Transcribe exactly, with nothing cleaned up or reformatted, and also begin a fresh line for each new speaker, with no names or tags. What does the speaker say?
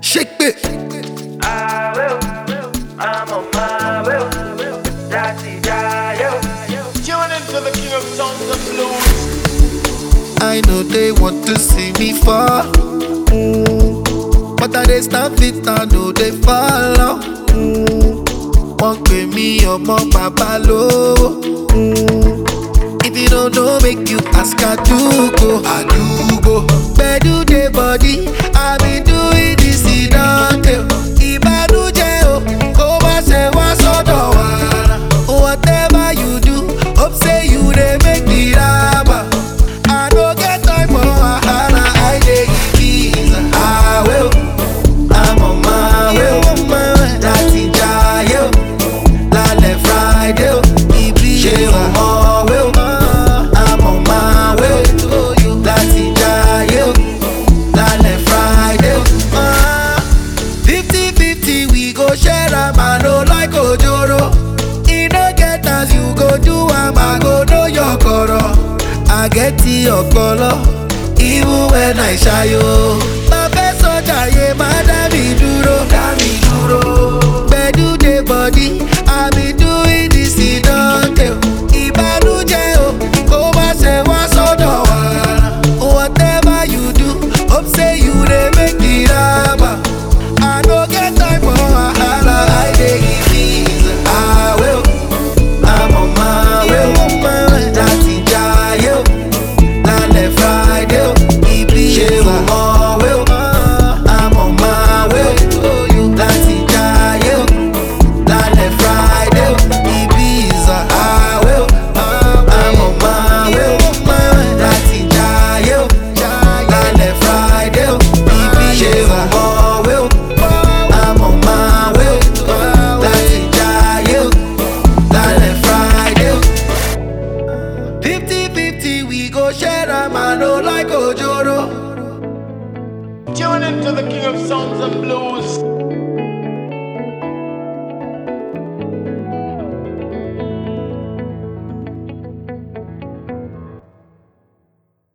Shake it.
I will, I'm on my will. That's it, I
Tune into the king of sounds and blues.
I know they want to see me fall, mm. but I dey stand fit, I know they follow. Mm. Wọ́n pè mí ọmọ bàbá lówó. Mm. If you don't know, make you ask Adugo. Adugo. Gbedu dey body, I been doing this ìdánwò. Ìbànújẹ́ o, kó má ṣe wá sọ́dọ̀ wa. Whatever you do, hope say you dey make the raba. I no get time for wahala, I dey give visa. I will, I'm on my way. Láti jayé o, lálẹ́ Friday o, ibi ṣe ọmọ wé o. I'm on my way. Láti jayé o, lálẹ́ Friday o. Fifty fifty we go share am, I no like ojoro. E no get as you go do am, I go know your koro. I get the ọpọlọ, even when I ṣayo. Bàbá sọ́jà yé má dá mi dúró. Dá mi dúró. Gbedu dey body, I be doing this ìdánwò. Ìbànújẹ́ o, kó má ṣe wá sọ́dọ̀ wa. Whatever you do, hope say you dey make the raba. I no get time for wahala, I dey give visa. I will, I'm on my way. Láti jayé o, lálẹ́ Friday o, ibi ṣe ọmọ wé o. I'm on my way. Láti jayé o, lálẹ́ Friday o, Ibiza. I will, I'm on my way. Láti jayé o, lálẹ́ Friday o, ibi ṣe ọmọ wé o. I'm on my way. Láti jayé o, lálẹ́ Friday o. Fifty fifty we go share am, I no like ojoro.
Tune into the king of sounds and blues.